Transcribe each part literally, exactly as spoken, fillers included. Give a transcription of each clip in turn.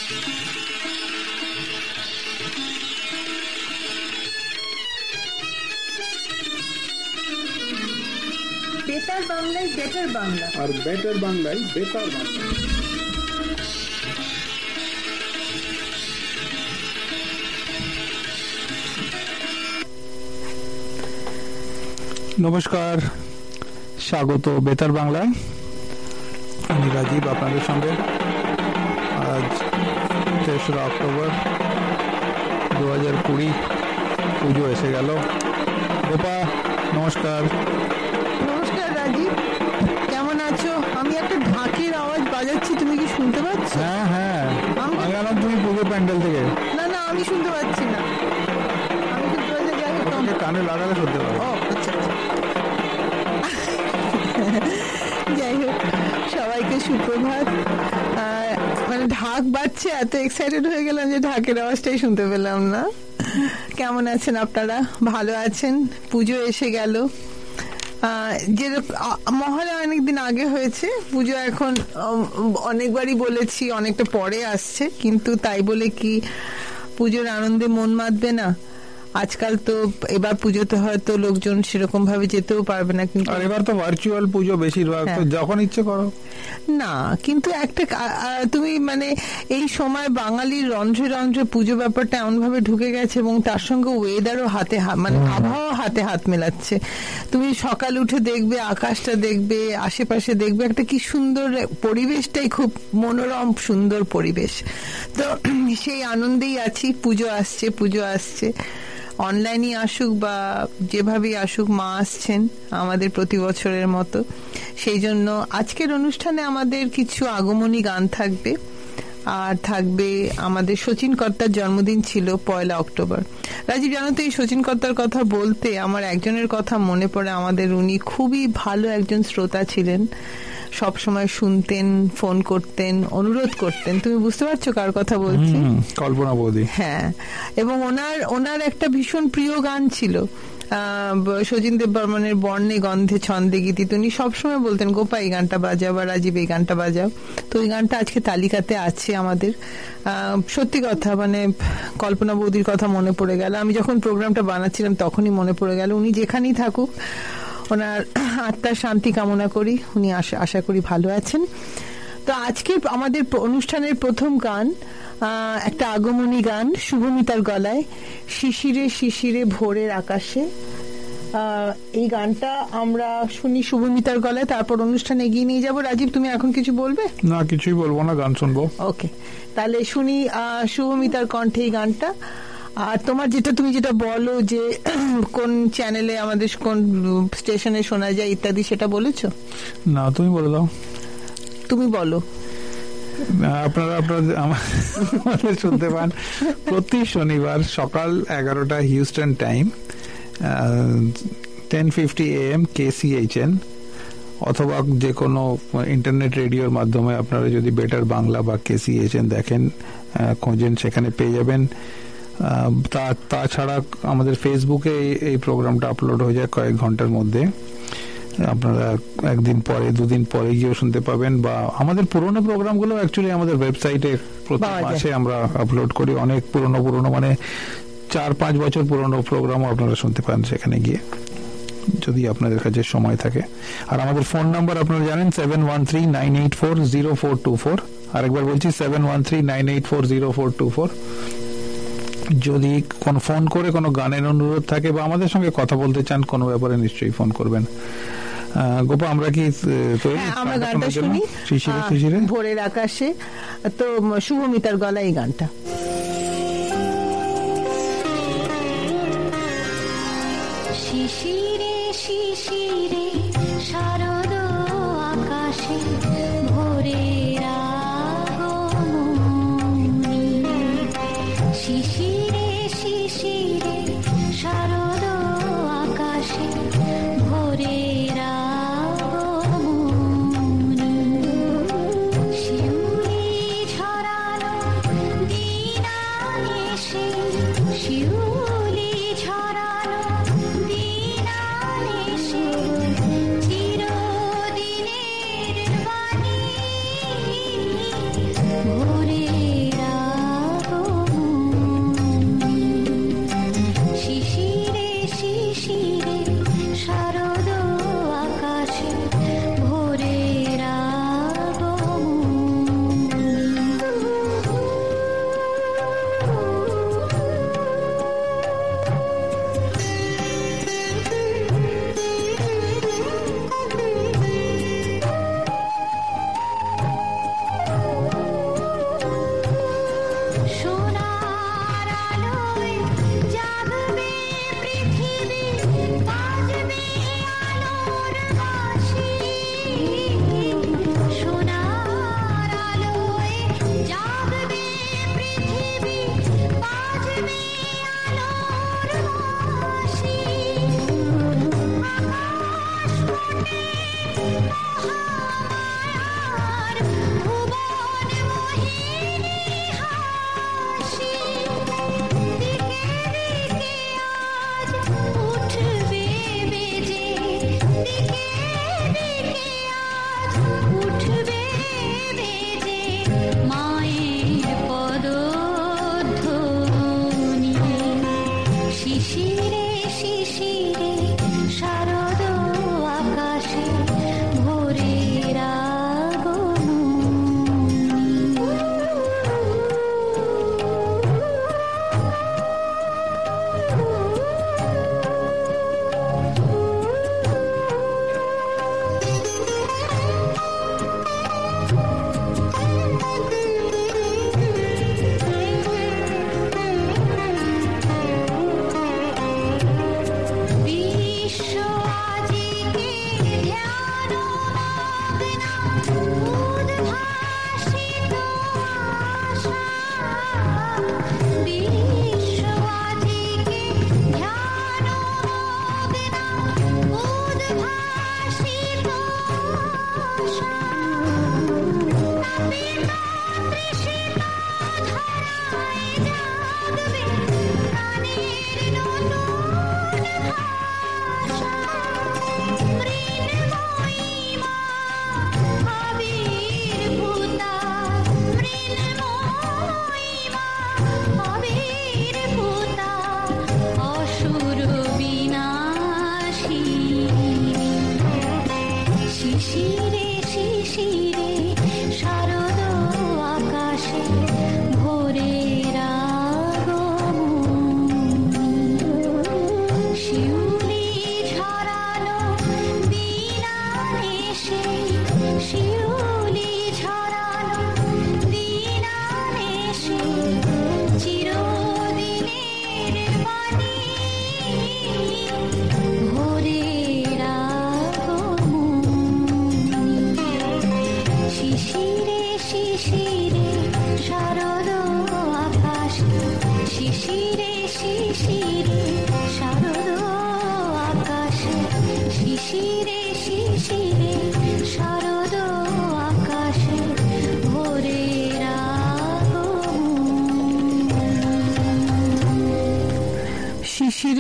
বেতার বাংলায় বেটার বাংলা আর বেটার বাংলায় বেতার বাংলা। নমস্কার, স্বাগত বেতার বাংলায়। আমি রাজীব আপনাদের সঙ্গে। আজ তেসরা অক্টোবর দু হাজার কুড়ি, পুজো এসে গেল। গোপা নমস্কার। নমস্কার রাজীব, কেমন আছো? আমি একটা ঢাকের আওয়াজ বাজাচ্ছি, তুমি কি শুনতে পাচ্ছ? হ্যাঁ হ্যাঁ, আমি গেলাম তুমি পুজো প্যান্ডেল থেকে। না না, আমি শুনতে পাচ্ছি না। আমি শুনতে পাচ্ছি, যাই হোক, তোমাকে কানে লাগালে শুনতে পাবো। ও আচ্ছা আচ্ছা। যাই হোক, সবাইকে সুপ্রভাত। মানে ঢাক বাজছে, এত এক্সাইটেড হয়ে গেলাম যে ঢাকের আওয়াজটাই শুনতে পেলাম না। কেমন আছেন আপনারা? ভালো আছেন? পুজো এসে গেল। যে মহালয়া অনেকদিন আগে হয়েছে, পুজো এখন অনেকবারই বলেছি অনেকটা পরে আসছে, কিন্তু তাই বলে কি পুজোর আনন্দে মন মাতবে না? আজকাল তো এবার পুজোতে হয়তো লোকজন সেরকম ভাবে যেতেও পারবে না, কিন্তু এবার তো ভার্চুয়াল পুজো বেশিরভাগ, তো যখন ইচ্ছে করো না। কিন্তু একটা তুমি মানে এই সময় বাঙালির রন্ধ্রে রন্ধ্রে পুজো ব্যাপারটা এমন ভাবে ঢুকে গেছে, এবং তার সঙ্গে ওয়েদারও হাতে মানে আবহাওয়া হাতে হাত মেলাচ্ছে। তুমি সকাল উঠে দেখবে, আকাশটা দেখবে, আশেপাশে দেখবে, একটা কি সুন্দর পরিবেশটাই খুব মনোরম সুন্দর পরিবেশ। তো সেই আনন্দেই আছি। পুজো আসছে, পুজো আসছে, অনলাইনে আসুক বা যেভাবেই আসুক, মা আসছেন আমাদের প্রতি বছরের মতো। সেই জন্য আজকের অনুষ্ঠানে আমাদের কিছু আগমনী গান থাকবে, আর থাকবে আমাদের শচীন কর্তার জন্মদিন ছিল পয়লা অক্টোবর। রাজীব, জানো তো, এই শচীন কর্তার কথা বলতে আমার একজনের কথা মনে পড়ে। আমাদের উনি খুবই ভালো একজন শ্রোতা ছিলেন, সব সময় শুনতেন, ফোন করতেন, অনুরোধ করতেন। তুমি বুঝতে পারছো কার কথা বলছি? কল্পনা বৌদি। হ্যাঁ, এবং ওনার ওনার একটা ভীষণ প্রিয় গান ছিল শচীন দেব বর্মনের বর্ণে গন্ধে ছন্দে গীতি। উনি সবসময় বলতেন, গোপা এই গানটা বাজাও বা রাজীব এই গানটা বাজাও। তো ওই গানটা আজকে তালিকাতে আছে আমাদের। সত্যি কথা, মানে কল্পনা বৌদির কথা মনে পড়ে গেল। আমি যখন প্রোগ্রামটা বানাচ্ছিলাম তখনই মনে পড়ে গেল। উনি যেখানেই থাকুক, ওনার আত্মার শান্তি কামনা করি। উনি আশা আশা করি ভালো আছেন। তো আজকে আমাদের অনুষ্ঠানের প্রথম গান একটা আগমনী গান, শুভমিতার গলায়, শিশিরে শিশিরে ভোরের আকাশে। এই গানটা আমরা শুনি শুভমিতার গলায়, তারপর অনুষ্ঠান এগিয়ে নিয়ে যাবো। রাজীব, তুমি এখন কিছু বলবে? না, কিছুই বলবো না, গান শুনবো। ওকে, তাহলে শুনি শুভমিতার কণ্ঠে এই গানটা। আর তোমার যেটা তুমি যেটা বলো যে কোন চ্যানেলে আমাদের কোন স্টেশনে শোনা যায় ইত্যাদি, সেটা বলেছো? না, তুমি বলে দাও। তুমি বলো। আপনারা আপনাদের আমাদের শুনতে পান প্রতি শনিবার সকাল এগারোটা Houston time, ten fifty A M KCHN, অথবা যে কোনো ইন্টারনেট রেডিওর মাধ্যমে আপনারা যদি বেটার বাংলা বা কেসিএইচএন দেখেন, খোঁজেন, সেখানে পেয়ে যাবেন। তাছাড়া আমাদের ফেসবুকে এই প্রোগ্রামটা আপলোড হয়ে যায় কয়েক ঘন্টার মধ্যে। আপনারা একদিন পরে দুদিন পরে গিয়েও শুনতে পাবেন, বা আমাদের পুরোনো প্রোগ্রামগুলো অ্যাকচুয়ালি আমাদের ওয়েবসাইটে প্রতি মাসে আমরা আপলোড করি। অনেক পুরোনো পুরোনো মানে চার পাঁচ বছর পুরোনো প্রোগ্রামও আপনারা শুনতে পান সেখানে গিয়ে, যদি আপনাদের কাছে সময় থাকে। আর আমাদের ফোন নাম্বার আপনারা জানেন, seven one three nine eight four zero four two four. আরেকবার বলছি, seven one three nine eight four zero four two four. যদি কোনো ফোন করে কোনো গানের অনুরোধ থাকে বা আমাদের সঙ্গে কথা বলতে চান কোনো ব্যাপারে, নিশ্চয়ই ফোন করবেন। গোপা, আমরা কি আমরা গানটা শুনি, শিশিরে শিশিরে ভোরের আকাশে। তো শুভমিতার গলা এই গানটা। শিশিরে শিশিরে শারদ আকাশে ভোরের আগমনী, শিশিরে শিশিরে শারদ আকাশে ভোরের আগমনী, শিউলি ঝরানো দিনানিশি, শিউলি ঝরানো দিনানিশি, চিরদিনের বাণী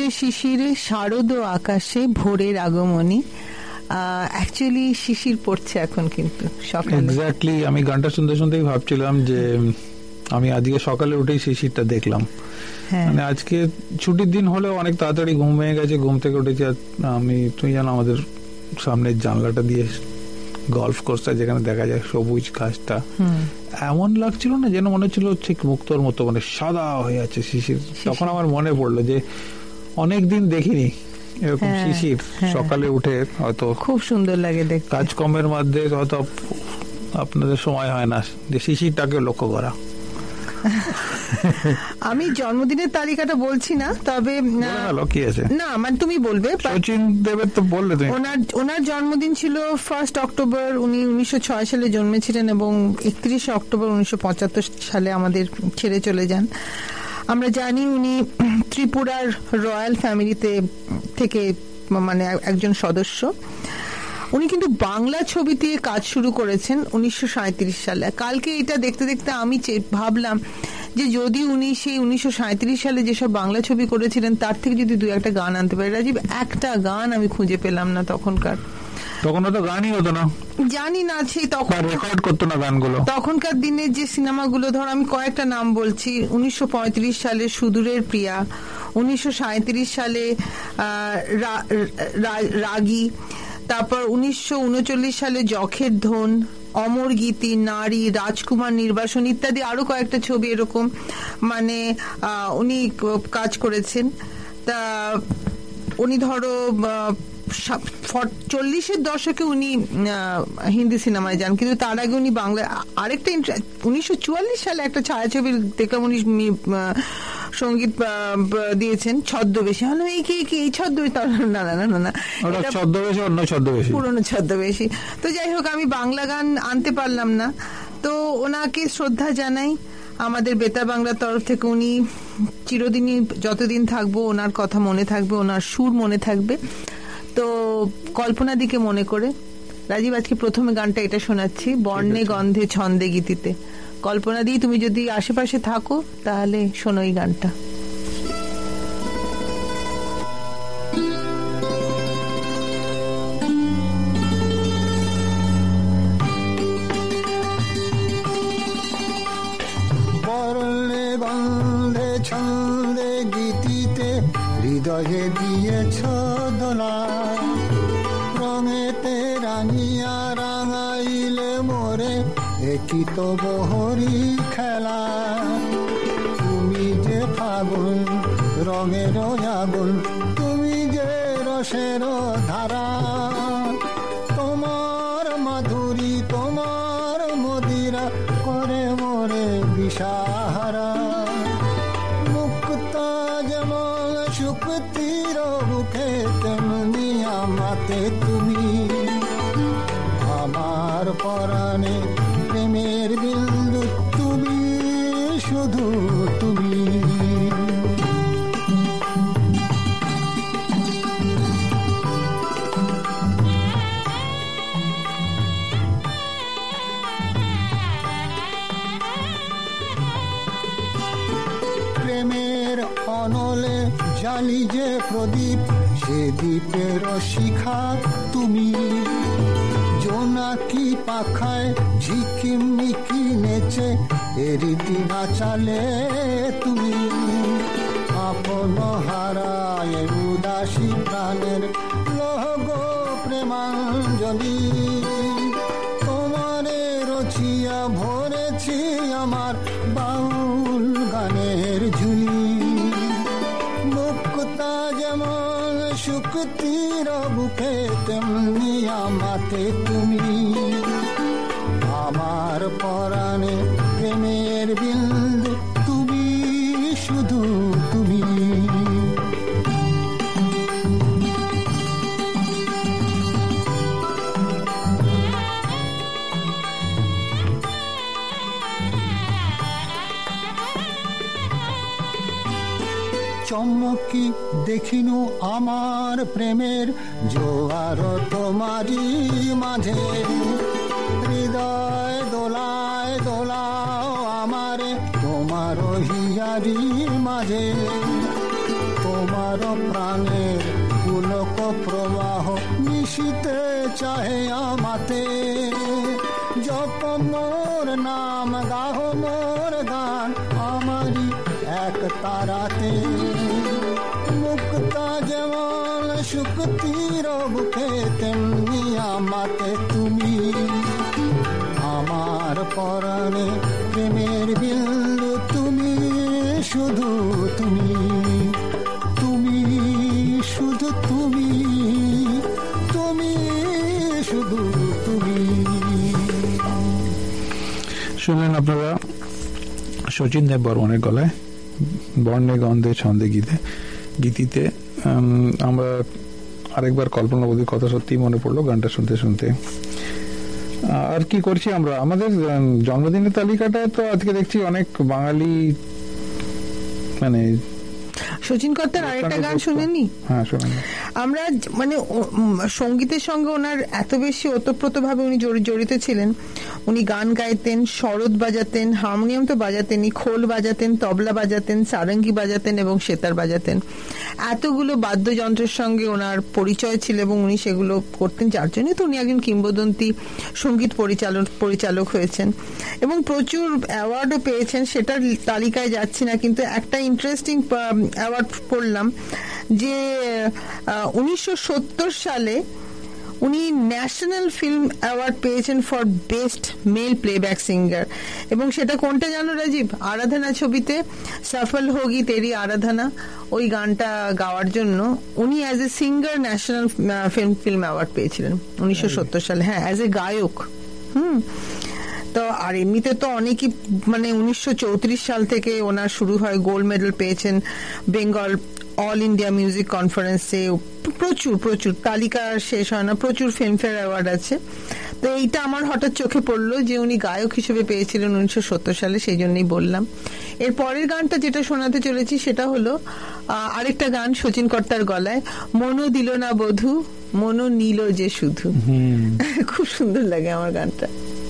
শিশিরে শিশিরে শারদ আকাশে ভোরের আগমনী। অ্যাকচুয়ালি শিশির পড়ছে এখন কিন্তু সকালে। এক্স্যাক্টলি, আমি গানটা শুনতে শুনতেই ভাবছিলাম যে আমি আজকে সকালে উঠেই শিশিরটা দেখলাম। মানে আজকে ছুটির দিন হলেও অনেক তাড়াতাড়ি ঘুম ভেঙে গেছে, ঘুম থেকে উঠেছি। আমি তুমি জানো আমাদের সামনের জানলাটা দিয়ে গলফ কোর্সটা যেখানে দেখা যায় সবুজ ঘাসটা, এমন লাগছিল না যেন মনে হচ্ছিল ঠিক মুক্তোর মতো, মানে সাদা হয়ে আছে শিশির। তখন আমার মনে পড়লো যে অনেকদিন দেখিনি এরকম শিশির সকালে উঠে। হয়তো খুব সুন্দর লাগে দেখতে, কাজকর্মের মধ্যে হয়তো আপনাদের সময় হয় না যে শিশিরটাকে লক্ষ্য করা। আমি জন্মদিনের তালিকাটা বলছি না, তবে কি আছে না মানে তুমি বলবে। সচিন দেবের তো বললে তুমি। ওনার ওনার জন্মদিন ছিল ফার্স্ট অক্টোবর, উনি উনিশশো ছয় সালে জন্মেছিলেন এবং একত্রিশে অক্টোবর উনিশশো পঁচাত্তর সালে আমাদের ছেড়ে চলে যান। আমরা জানি উনি ত্রিপুরার রয়্যাল ফ্যামিলিতে থেকে মানে একজন সদস্য। উনি কিন্তু বাংলা ছবিতে কাজ শুরু করেছেন উনিশশো সাঁইত্রিশ সালে। কালকে এটা দেখতে দেখতে আমি ভাবলাম যে যদি উনি সেই উনিশশো সাঁইত্রিশ সালে যেসব বাংলা ছবি করেছিলেন তার থেকে যদি দু একটা গান আনতে পারে। রাজীব, একটা গান আমি খুঁজে পেলাম না তখনকার। তখন তো গানই হতো না, জানি না সেই তখন রেকর্ড করতো না গানগুলো। তখনকার দিনের যে সিনেমাগুলো, ধর আমি কয়েকটা নাম বলছি। উনিশশো পঁয়ত্রিশ সালে সুদূরের প্রিয়া, উনিশশো সাঁইত্রিশ সালে রাগী, তারপর উনিশশো উনচল্লিশ সালে যখের ধন, অমর গীতি, নারী, রাজকুমার নির্বাসন ইত্যাদি আরো কয়েকটা ছবি এরকম মানে উনি কাজ করেছেন। তা উনি ধরো চল্লিশের দশকে উনি হিন্দি সিনেমায় যান, কিন্তু তার আগে উনি বাংলা আরেকটা উনিশশো চুয়াল্লিশ সালে একটা ছায়াছবি দেখলাম উনি সঙ্গীত দিয়েছেন, ছদ্মবেশী। হলো এই কি এই ছদ্মবেশী? না না না না ছদ্মবেশী, অন্য ছদ্মবেশী, পুরনো ছদ্মবেশী। তো যাই হোক, আমি বাংলা গান আনতে পারলাম না, তো ওনাকে শ্রদ্ধা জানাই আমাদের বেতার বাংলার তরফ থেকে। উনি চিরদিনই যতদিন থাকবো ওনার কথা মনে থাকবে, ওনার সুর মনে থাকবে। তো কল্পনা দিকে মনে করে রাজীব আজকে প্রথমে গানটা এটা শোনাচ্ছি, বর্ণে গন্ধে ছন্দে গীতিতে। কল্পনা দি, তুমি যদি আশেপাশে থাকো তাহলে শোনো এই গানটা। বর্ণে গন্ধে ছন্দে গীতিতে হৃদয়ে দিয়েছ দোলা, রঙেতে রাঙিয়া রাঙাইলে মোরে একই তো বহরি খেলা। তুমি যে ফাগুন রঙের আগুন, তুমি যে রসের ধারা, তোমার মাধুরী তোমার মদিরা করে মোরে বিষাহারা। মুক্তা যেমন শুক্তির বুকে তেমনি আমাতে তুমি, আমার পরাণে প্রেমের বিন্দু তুমি, শুধু তুমি। প্রেমের অনলে জালি যে প্রদীপ, সে দ্বীপের শিখা তুমি। জোনাকি পাখায় ঝিকিমিকি নেচে এরিতি নাচালে তুমি। আপন হারায় উদাসী প্রাণের লহগো প্রেমাঞ্জলি, তোমারে রচিয়া ভরেছি আমার বাউল গানের ঝুলি। মুক্তা যেমন শুক্তির বুকে তেমনি আমাতে তুমি, আমার পরাণে প্রেমের বিন্দু তুমি, শুধু তুমি। চমকি দেখিনু আমার প্রেমের জোয়ার তোমারই মাঝে, হৃদয় দোলায় দোলাও আমারে তোমার হিয়ারি মাঝে। তোমার প্রাণের পুলক প্রবাহ মিশিতে চাহে আমাতে। জপ মোর নাম গাহ মোর গান আমারি এক তারাতে। মুক্তা যেমন শুক্তির বুকে তেমনি আমাতে তুমি। আমার পরাণে প্রেমের বিন্দু তুমি, শুধু তুমি, তুমি শুধু তুমি, তুমি শুধু তুমি। শুনলেন আপনারা শচীন দেব বর্মনের গলায় বর্ণে গন্ধে ছন্দে গীতে গীতিতে। আমরা আরেকবার কল্পনাবতীর কথা সত্যি মনে পড়লো গানটা শুনতে শুনতে। আর কি করছি আমরা, আমাদের জন্মদিনের তালিকাটায় তো আজকে দেখছি অনেক বাঙালি, মানে শচীন কর্তার আরেকটা গান শুনেনি? হ্যাঁ শুনেন। আমরা মানে সঙ্গীতের সঙ্গে ওনার এত বেশি ওতপ্রোতভাবে উনি জড়িত ছিলেন। উনি গান গাইতেন, সরোদ বাজাতেন, হারমোনিয়াম তো বাজাতেনই, খোল বাজাতেন, তবলা বাজাতেন, সারঙ্গি বাজাতেন এবং সেতার বাজাতেন। এতগুলো বাদ্যযন্ত্রের সঙ্গে ওনার পরিচয় ছিল এবং উনি সেগুলো করতেন, যার জন্য তো উনি একজন কিংবদন্তি সঙ্গীত পরিচালক পরিচালক হয়েছেন এবং প্রচুর অ্যাওয়ার্ডও পেয়েছেন। সেটার তালিকায় যাচ্ছি না, কিন্তু একটা ইন্টারেস্টিং অ্যাওয়ার্ড পড়লাম যে উনিশশো সত্তর সালে উনি ন্যাশনাল ফিল্ম অ্যাওয়ার্ড পেয়েছেন for best male playback singer. এবং সেটা কোনটা জানো রাজীব? আরাধনা ছবিতে সফল হোগি তেরি আরাধনা, ওই গানটা গাওয়ার জন্য উনি as a singer national film film award পেয়েছিলেন উনিশশো সত্তর সালে। হ্যাঁ, অ্যাজ এ গায়ক। হুম তো আর এমনিতে তো অনেকই, মানে উনিশশো চৌত্রিশ সাল থেকে ওনার শুরু হয়, গোল্ড মেডেল পেয়েছেন বেঙ্গল অল ইন্ডিয়া মিউজিক কনফারেন্সে। প্রচুর প্রচুর তালিকা শেষ হয় না, প্রচুর ফিল্মফেয়ার অ্যাওয়ার্ড আছে। তো এইটা আমার হঠাৎ চোখে পড়লো যে উনি গায়ক হিসেবে পেয়েছিলেন উনিশশো সত্তর সালে, সেই জন্যই বললাম। এর পরের গানটা যেটা শোনাতে চলেছি সেটা হলো আরেকটা গান শচীন কর্তার গলায়, মনো দিল না বধূ মনো নীল যে শুধু। খুব সুন্দর লাগে আমার গানটা।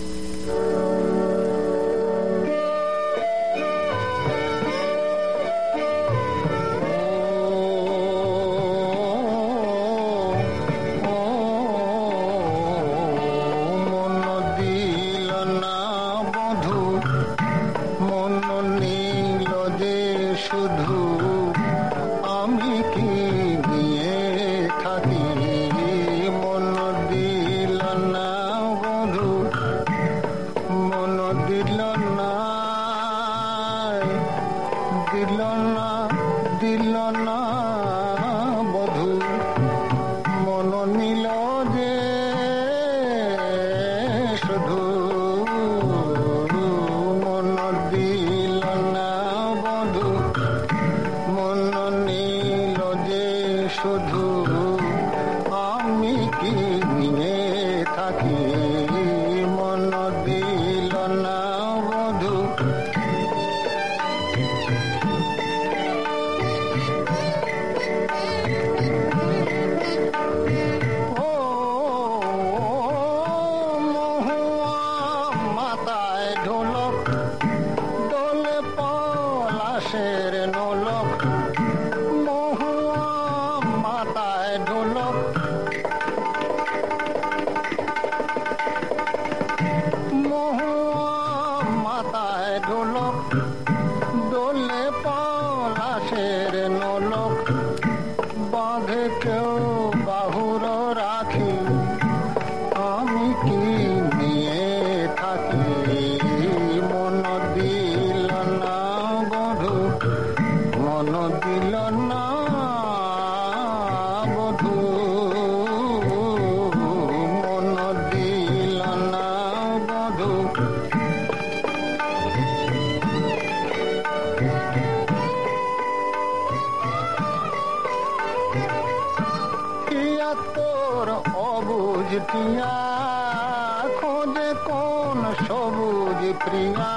খোঁজে কোন সবুজ প্রিয়া,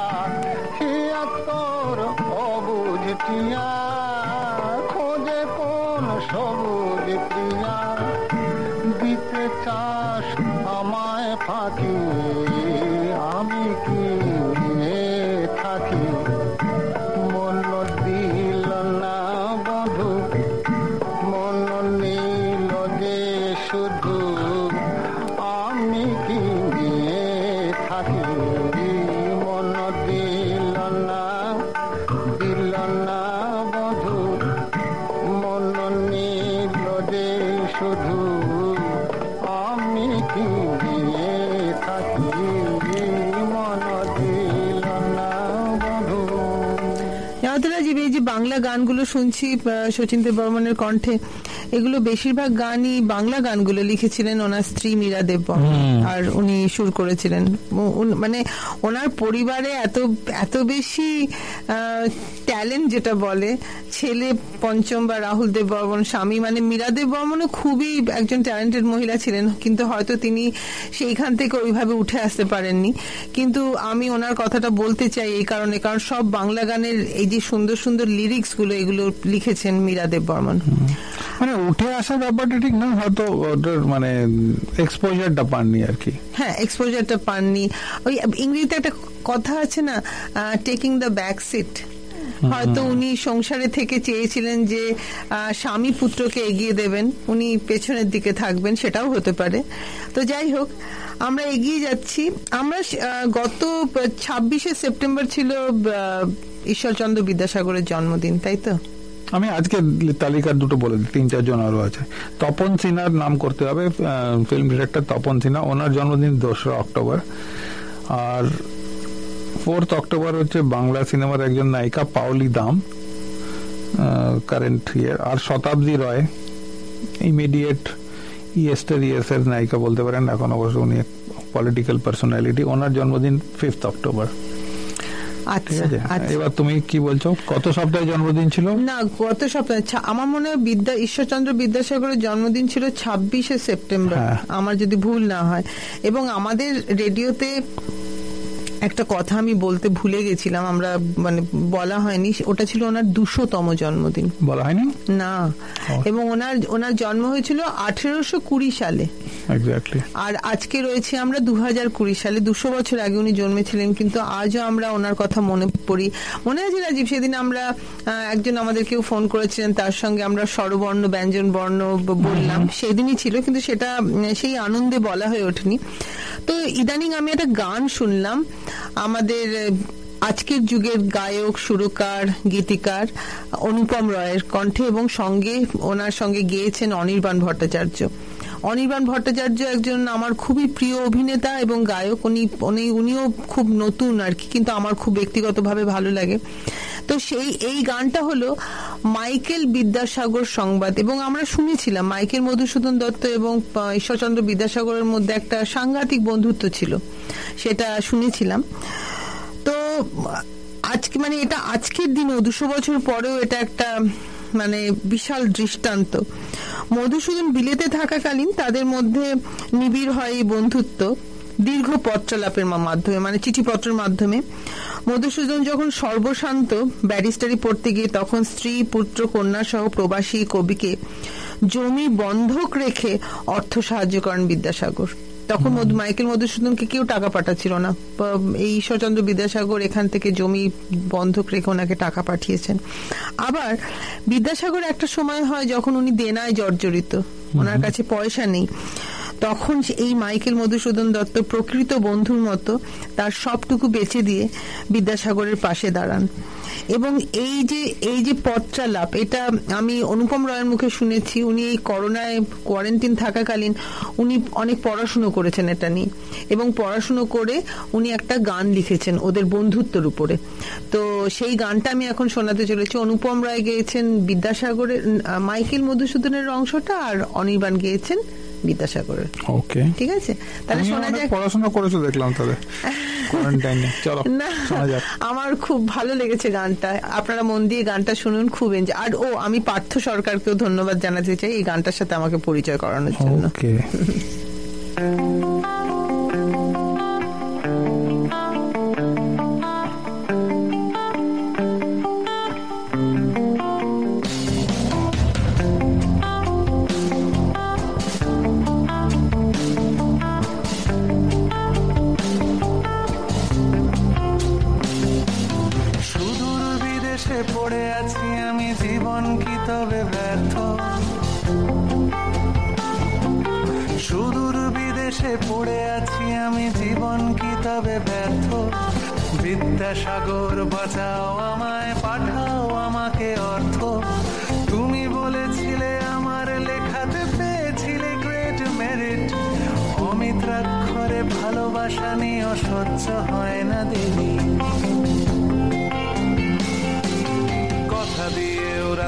হিয়া তোর অবুঝ টিয়া, খোঁজে কোন সবুজ প্রিয়া, দিতে চাস আমায় ফাঁকি, আমি কি থাকি, মন দিল না বধূ তাহলে রাজীব, এই যে বাংলা গানগুলো শুনছি শচীন দেব বর্মনের কণ্ঠে, এগুলো বেশিরভাগ গানই বাংলা গানগুলো লিখেছিলেন ওনার স্ত্রী মীরা দেব বর্মন, আর উনি সুর করেছিলেন। মানে ওনার পরিবারে এত এত বেশি ট্যালেন্ট, যেটা বলে, ছেলে পঞ্চম বা রাহুল দেব বর্মন, স্বামী মানে মীরা দেব বর্মনও খুবই একজন ট্যালেন্টেড মহিলা ছিলেন, কিন্তু হয়তো তিনি সেইখান থেকে ওইভাবে উঠে আসতে পারেননি। কিন্তু আমি ওনার কথাটা বলতে চাই এই কারণে, কারণ সব বাংলা গানের এই যে সুন্দর সুন্দর লিরিক্স গুলো, এগুলো লিখেছেন মীরা দেব বর্মন। মানে উঠে আসার ব্যাপারটা ঠিক না, হয়তো ওটার মানে এক্সপোজারটা পাননি আর কি। হ্যাঁ, এক্সপোজারটা পাননি। ওই ইংরেজিতে একটা কথা আছে না, টেকিং দ্য ব্যাক সিট। হয়তো উনি সংসারে থেকে চেয়েছিলেন যে স্বামী পুত্রকে এগিয়ে দেবেন, উনি পেছনের দিকে থাকবেন, সেটাও হতে পারে। তো যাই হোক, আমরা এগিয়ে যাচ্ছি। আমরা গত ছাব্বিশে সেপ্টেম্বর ছিল ঈশ্বরচন্দ্র বিদ্যাসাগরের জন্মদিন, তাই তো? আমি আজকে তালিকার দুটো বলে দিই, তিন চারজন আরো আছে। তপন সিনহার নাম করতে হবে, ফিল্ম ডিরেক্টর তপন সিনহা, ওনার জন্মদিন দোসরা অক্টোবর। আর ফোর্থ অক্টোবর হচ্ছে বাংলা সিনেমার একজন নায়িকা পাওলি দাম, কারেন্ট ইয়ার। আর শতাব্দী রয়, ইমিডিয়েট ইয়েস্টার ইয়ার্স এর নায়িকা বলতে পারেন, এখন অবশ্য উনি পলিটিক্যাল পার্সোনালিটি, ওনার জন্মদিন ফিফথ অক্টোবর। আচ্ছা, এবার তুমি কি বলছো, কত সপ্তাহে জন্মদিন ছিল? না, গত সপ্তাহে আমার মনে হয় বিদ্যা ঈশ্বরচন্দ্র বিদ্যাসাগরের জন্মদিন ছিল ছাব্বিশে সেপ্টেম্বর, আমার যদি ভুল না হয়। এবং আমাদের রেডিওতে একটা কথা আমি বলতে ভুলে গেছিলাম, আমরা মানে বলা হয়নি, ওটা ছিল ওনার দুশোতম জন্মদিন। বলা হয়নি না। এবং ওনার ওনার জন্ম হয়েছিল আঠেরোশো কুড়ি সালে। এক্স্যাক্টলি। আর আজকে রয়েছে আমরা দু হাজার কুড়ি সালে, দুশো বছর আগে উনি জন্মেছিলেন, কিন্তু আজও আমরা ওনার কথা মনে পড়ি। মনে আছে রাজীব, সেদিন আমরা একজন আমাদের কেউ ফোন করেছিলেন, তার সঙ্গে আমরা স্বরবর্ণ ব্যঞ্জন বর্ণ বললাম, সেদিনই ছিল, কিন্তু সেটা সেই আনন্দে বলা হয়ে ওঠেনি। তো ইদানিং আমি একটা গান শুনলাম, আমাদের আজকের যুগের গায়ক, সুরকার, গীতিকার অনুপম রয়ের কণ্ঠে, এবং সঙ্গে ওনার সঙ্গে গেয়েছেন অনির্বাণ ভট্টাচার্য। অনির্বাণ ভট্টাচার্য একজন আমার খুবই প্রিয় অভিনেতা এবং গায়ক। উনি উনি উনিও খুব নতুন আর কি, কিন্তু আমার খুব ব্যক্তিগতভাবে ভালো লাগে। তো সেই এই গানটা হলো মাইকেল বিদ্যাসাগর সংবাদ, এবং আমরা শুনেছিলাম মাইকেল মধুসূদন দত্ত এবং ঈশ্বরচন্দ্র বিদ্যাসাগরের মধ্যে একটা সাংঘাতিক বন্ধুত্ব ছিল, সেটা শুনেছিলাম। তো আজকে মানে এটা আজকের দিনেও দুশো বছর পরেও এটা একটা মানে বিশাল দৃষ্টান্ত। মধুসূদন বিলেতে থাকাকালীন তাদের মধ্যে নিবিড় হয় এই বন্ধুত্ব দীর্ঘ পত্রালাপের মাধ্যমে, মানে চিঠিপত্রের মাধ্যমে। মধুসূদন যখন সর্বশান্ত ব্যারিস্টারি পড়তে গিয়ে তখন স্ত্রী, পুত্র, কন্যা সহ প্রবাসী কবিকে জমি বন্ধক রেখে অর্থ সাহায্য করেন বিদ্যাসাগর। তখন মাইকেল মধুসূদনকে কেউ টাকা পাঠাচ্ছিল না, এই ঈশ্বরচন্দ্র বিদ্যাসাগর এখান থেকে জমি বন্ধক রেখে ওনাকে টাকা পাঠিয়েছেন। আবার বিদ্যাসাগর একটা সময় হয় যখন উনি দেনায় জর্জরিত, ওনার কাছে পয়সা নেই, তখন এই মাইকেল মধুসূদন দত্ত প্রকৃত বন্ধুর মতো তার সবটুকু বেচে দিয়ে বিদ্যাসাগরের পাশে দাঁড়ান। এবং এই যে এই যে পত্রালাপ, এটা আমি অনুপম রয়ের মুখে শুনেছি। উনি এই করোনায় কোয়ারেন্টিন থাকাকালীন উনি অনেক পড়াশুনো করেছেন এটা নিয়ে, এবং পড়াশুনো করে উনি একটা গান লিখেছেন ওদের বন্ধুত্বের উপরে। তো সেই গানটা আমি এখন শোনাতে চলেছি। অনুপম রায় গেয়েছেন বিদ্যাসাগরের, মাইকেল মধুসূদনের অংশটা, আর অনির্বাণ গেয়েছেন বিদ্যাসাগরের। ওকে, ঠিক আছে, তাহলে শোনা যাক। পড়াশোনা করেছো দেখলাম তাহলে কোয়ারেন্টাইনে। চলো শোনা যাক। আমার খুব ভালো লেগেছে গানটা, আপনারা মন দিয়ে গানটা শুনুন, খুব এনজয়। আর ও আমি পার্থ সরকারকেও ধন্যবাদ জানাতে চাই এই গানটার সাথে আমাকে পরিচয় করানোর জন্য। ওকে। পড়ে আছি আমি, জীবন কি তবে ব্যর্থ? সুদূর বিদেশে পড়ে আছি আমি, জীবন কি তবে ব্যর্থ? বিদ্যাসাগর বাঁচাও আমায়, পাঠাও আমাকে অর্থ। তুমি বলেছিলে আমার লেখাতে পেয়েছিলে গ্রেট মেরিট, অমিত্রাক্ষরে ভালোবাসা নিয়ে সহ্য হয় না দেবী।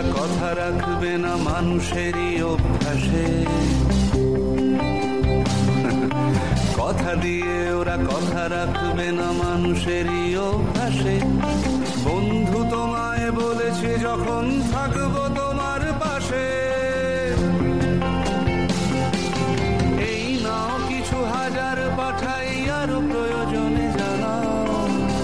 কথা রাখবে না মানুষেরই অভ্যাসে, কথা দিয়ে ওরা কথা রাখবে না মানুষেরই অভ্যাসে। বন্ধু তোমায় বলেছে যখন থাকবো তোমার পাশে, এই নাও কিছু হাজার পাঠাই আরো প্রয়োজনে জানাও,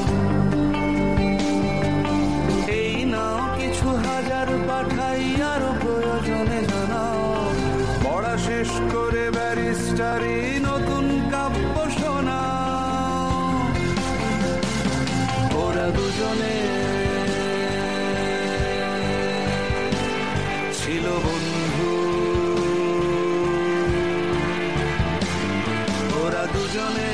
এই নাও কিছু হাজার পাঠাই আরো প্রয়োজনে জানাও। পড়া শেষ করে ব্যারিস্টারি নতুন কাব্য শোনাও। ওরা দুজনে ছিল বন্ধু, ওরা দুজনে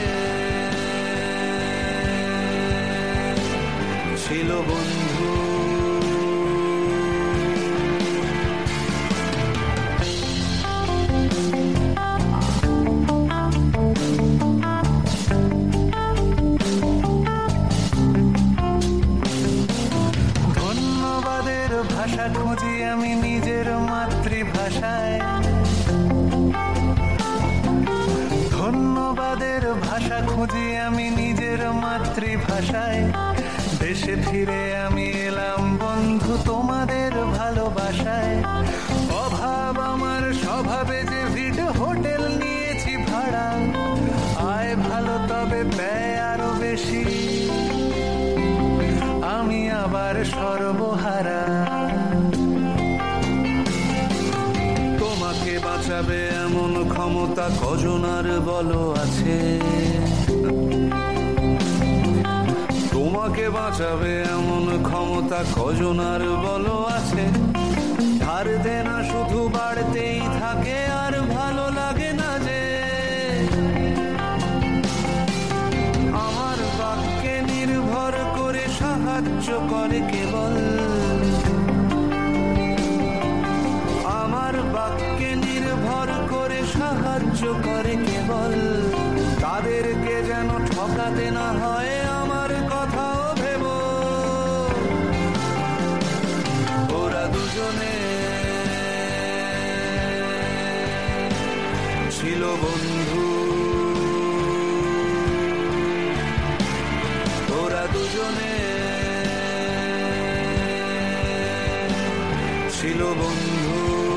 ছিল বন্ধু। ধন্যবাদের ভাষা খুঁজি আমি নিজের মাতৃভাষায়, ধন্যবাদের ভাষা খুঁজি আমি নিজের মাতৃভাষায়। দেশে ফিরে আমি এলাম বন্ধু তোমাদের ভালোবাসায়। অভাব আমার স্বভাবে যে ভিড় হোটেল নিয়েছি ভাড়া, আয় ভালো তবে ব্যয় আরো বেশি, আমি আবার সর্বহারা। তোমাকে বাঁচাবে এমন ক্ষমতা কজনার বলো আছে, তোমাকে বাঁচাবে এমন ক্ষমতা কজনার বলো আছে। ধার দেনা শুধু বাড়তেই থাকে আর ভালো লাগে না যে, আমার বাক্যে নির্ভর করে সাহায্য করে কেবল, আমার বাক্যে নির্ভর করে সাহায্য করে কেবল। তাদেরকে যেন ঠকাতে না হয় আমার কথাও ভেব। ওরা দুজনে ছিল বন্ধু, ওরা দুজনে ছিল বন্ধু।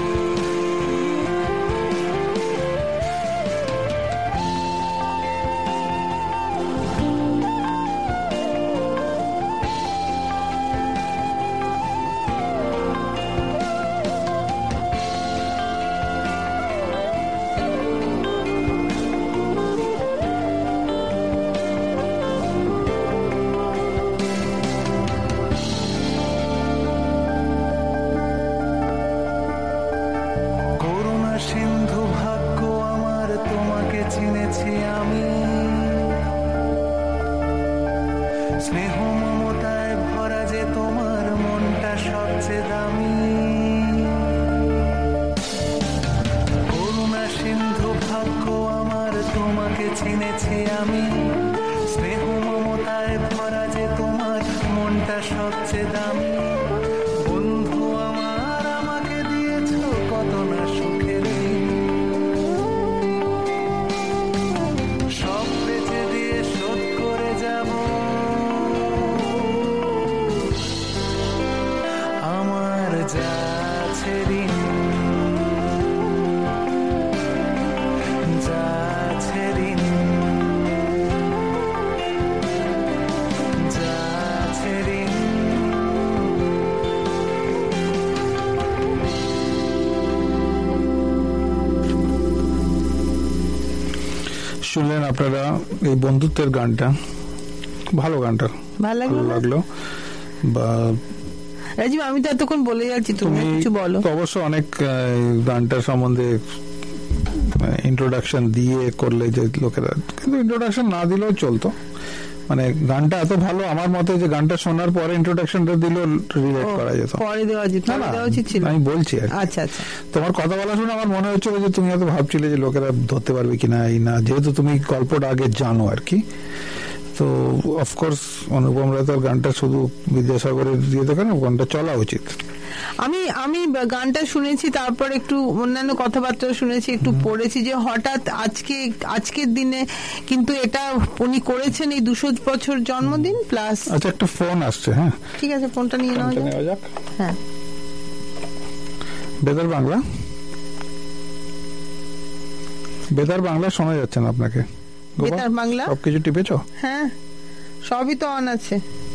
সিন্ধু ভাগ্য আমার তোমাকে চিনেছি আমি, স্নেহ মমতায় ভরা যে তোমার মনটা সবচেয়ে দামি। করুণা সিন্ধু ভাগ্য আমার তোমাকে চিনেছি আমি, স্নেহ মমতায় ভরা যে তোমার মনটা সবচেয়ে দামি। বন্ধু আমার আমাকে দিয়েছ কত না সুখের, সব বেঁচে দিয়ে শোধ করে যাব আমার যা আছে ঋণ, যা আছে ঋণ, যা আছে ঋণ। শুনলেন আপনারা এই বন্ধুত্বের গানটা, ভালো গানটা, ভালো ভালো লাগলো। বা রাজীব, আমি তো এতক্ষণ বলে যাচ্ছি, তুমি কিছু বলো। অবশ্য অনেক গানটার সম্বন্ধে ইন্ট্রোডাকশন দিয়ে করলে যে লোকেরা, কিন্তু ইন্ট্রোডাকশন না দিলেও চলতো। মানে গানটা এত ভালো আমার মতে যে গানটা শোনার পরে ইন্ট্রোডাকশনটা দিলেও রিলেট করা যেত। পরে দেওয়া যেত, দেওয়া উচিত ছিল। আমি বলছি আর আচ্ছা আচ্ছা, তোমার কথা বলা শুনে আমার মনে হচ্ছিল যে তুমি হয়তো ভাবছিলে যে লোকেরা ধরতে পারবে কিনা, এই না, যেহেতু তুমি গল্পটা আগে জানো আর কি। তো অফকোর্স অনুপম রায় তার গানটা শুধু বিদ্যাসাগরের দিয়ে দেখেন, গানটা চলা উচিত। আমি আমি গানটা শুনেছি, তারপর একটু অন্যান্য কথাবার্তা শুনেছি, একটু পড়েছি যে হঠাৎ আজকে আজকের দিনে কিন্তু এটা উনি করেছেন এই দুশো বছর জন্মদিন প্লাস। আচ্ছা, একটা ফোন আসছে। হ্যাঁ, ঠিক আছে, ফোনটা নিয়ে নেওয়া যাক। হ্যাঁ, বেতার বাংলা, বেতার বাংলা শোনা যাচ্ছে না আপনাকে? বেতার বাংলা সবকিছু টিপেছো? হ্যাঁ, সবই তো অন আছে।